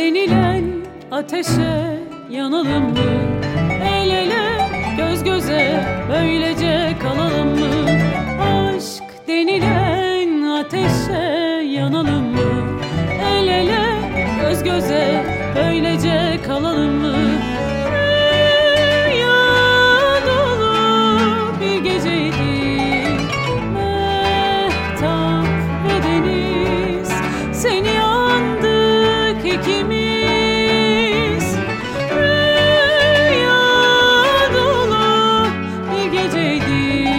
denilen ateşe yanalım mı? El ele göz göze böylece kalalım mı? Aşk denilen ateşe yanalım mı? El ele göz göze böylece kalalım mı? Rüya dolu bir geceydi, mehtap ve deniz, seni andık ikimiz. Rüya dolu bir geceydi,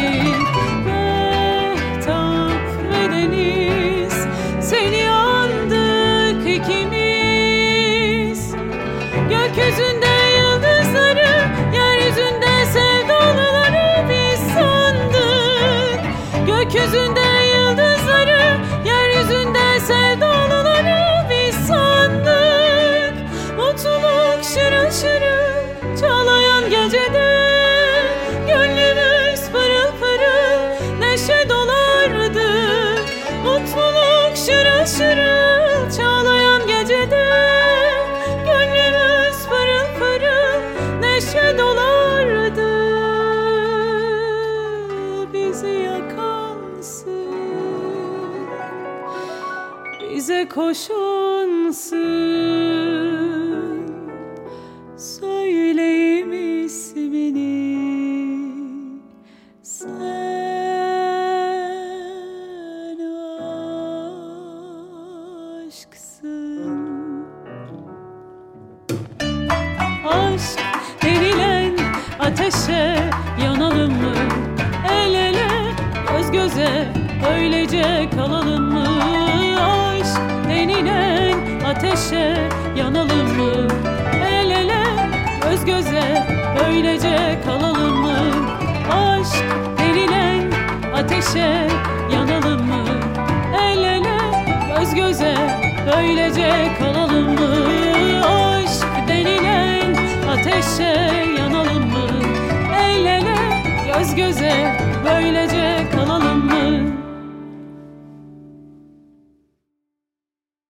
mehtap ve deniz, seni andık ikimiz. Gökyüzünde yıldızları, yeryüzünde sevdalıları biz sandık. Gökyüzünde yıldızları, yeryüzünde sevdalıları biz sandık. Mutluluk şırıl şırıl çağlayan gecede, gönlümüz pırıl pırıl neşe dolardı. Mutluluk şırıl şırıl çağlayan gecede, gönlümüz pırıl pırıl neşe dolardı. Bizi yakansın, bize koşansın, söyleyeyim ismini, sen aşksın. Aşk denilen ateşe yanalım mı? El ele göz göze böylece kalalım mı? Aşk denilen ateşe yanalım mı? El ele göz göze böylece kalalım mı? Aşk denilen ateşe yanalım mı? El ele göz göze böylece kalalım mı? Aşk denilen ateşe yanalım mı? El ele göz göze böylece